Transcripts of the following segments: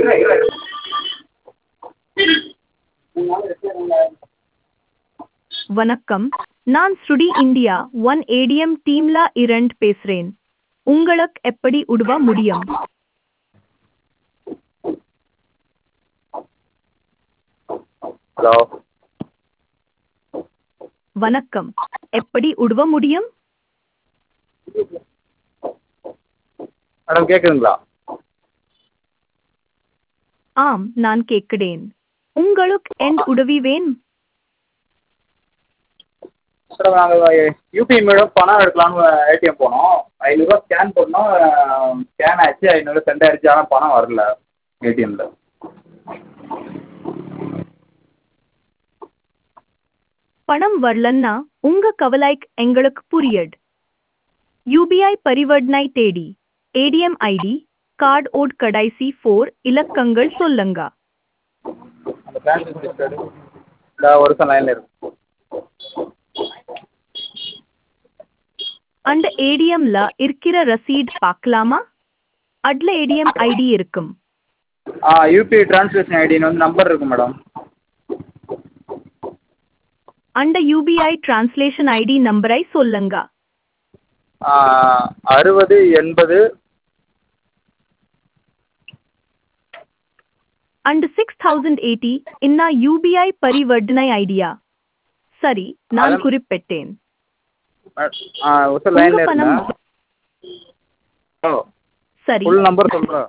வணக்கம், நான் ஸ்ருடி India one ATM டீம்ல இரண்டு பேசுறேன். உங்களுக்கு எப்படி உதவ முடியும்? ஹலோ வணக்கம், எப்படி உதவ முடியும்? மேடம் கேட்குதுங்களா? ஆம், நான் கேட்கிறேன். உங்களுக்கு எந்த உதவி வேணும்? மேடம் நாங்கள் யூபிஐ மூலம் பணம் எடுக்கலாம்னு ஏடிஎம் போனோம். 500 ஸ்கேன் பண்ணோம். ஸ்கேன் ஆச்சு, 500 சென்ட் ஆயிடுச்சு. ஆனால் பணம் வரல ஏடிஎம்மில். பணம் வரலன்னா உங்க கவலைக்கு எங்களுக்கு புரியுது. யூபிஐ பரிவர்த்தனை தேடி, ஏடிஎம் ஐடி, கார்டு ஓட் கடைசி 4 இலக்கங்கள் சொல்லுங்க. அந்த டிரான்சாக்ஷன் ஹிஸ்டரி ஒரு நிமிஷம் லைனில் இருக்கு. அந்த ஏடிஎம்ல இருக்கிற ரசீட் பார்க்கலாமா? அதுல ஏடிஎம் ஐடி இருக்கும். யூபிஐ டிரான்சாக்ஷன் ஐடின்னு வந்து நம்பர் இருக்கு மேடம். அந்த யூபிஐ டிரான்ஸ்லேஷன் ஐடி நம்பரை சொல்லுங்க. 60 80 அந்த 6080 இன்ன யூபிஐ பரிவர்த்தனை ஐடியா. சரி, நான் குறிப்பிட்டேன். ஒரு லைனில் உங்க பணம் இருக்குங்க. ஹலோ சரி, ஃபுல் நம்பர் சொல்கிறேன்.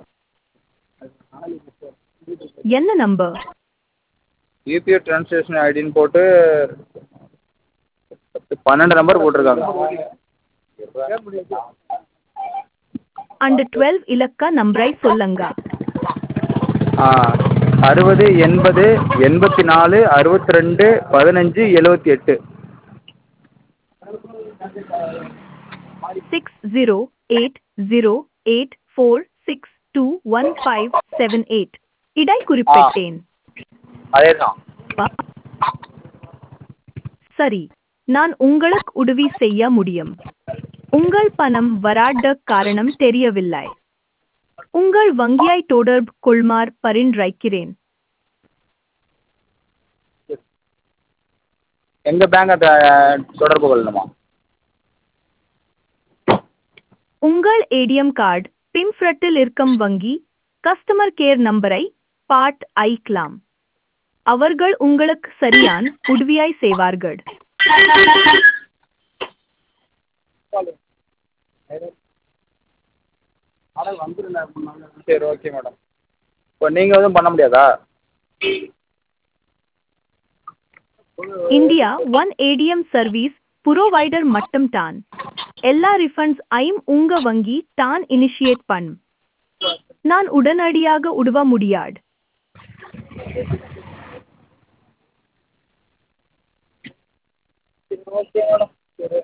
என்ன நம்பர்? யூபிஐ டிரான்சாக்ஷன் ஐடின்னு போட்டு 12 நம்பர் போட்டிருக்காங்க. அந்த 12 இலக்க நம்பரை சொல்லுங்க. 60 80 84 62 15 78. 608084621578 இடை குறிப்பிட்டேன். அதே தான். சரி, நான் உங்களுக்கு உதவி செய்ய முடியும். உங்கள் பணம் வராத காரணம் தெரியவில்லை. உங்கள் வங்கியை தொடர்பு கொள்ளுமாறு பரிந்துரைக்கிறேன். எங்கள் பேங்கை தொடர்பு கொள்ளணுமா? உங்கள் ஏடிஎம் கார்டு பின்ஃப்ரட்டில் இருக்கும் வங்கி கஸ்டமர் கேர் நம்பரை பாட் ஐக்கலாம். அவர்கள் உங்களுக்கு சரியான உதவியை செய்வார்கள். சரி, ஓகே மேடம். இப்போ நீங்கள் எதுவும் பண்ண முடியாதா? India one ATM service provider மட்டும் தான். எல்லா ரிஃபண்ட்ஸ் ஐயும் உங்க வங்கி தான் இனிஷியேட் பண்ணும். நான் உடனடியாக உதவ முடியாது. Okay madam. சரி.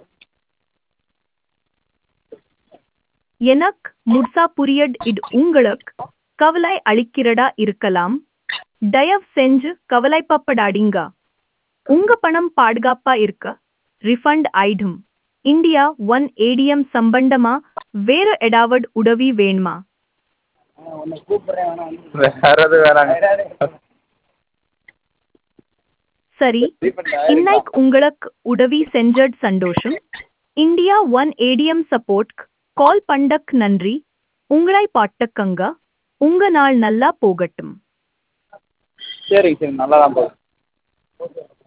எனக்கு முழுசா புரியட். இது உங்களுக்கு கவலை அளிக்கிறதா இருக்கலாம். தயவு செஞ்சு கவலைப்படாதீங்க. உங்க பணம் பாதுகாப்பா இருக்க ரிஃபண்ட் ஆயிடும். இந்தியா ஒன் ஏடிஎம் சம்பந்தமா வேற ஏதாவது உதவி வேணுமா? வேற எது வேணாங்க. சரி, இன்னைக்கு உங்களுக்கு உதவி செஞ்சது சந்தோஷம். India one ATM support call பண்ணக்கு நன்றி. உங்களை பாட்டுக்கங்க. உங்க நாள் நல்லா போகட்டும். சரிங்க, சரி, நல்லா தான் போகுது.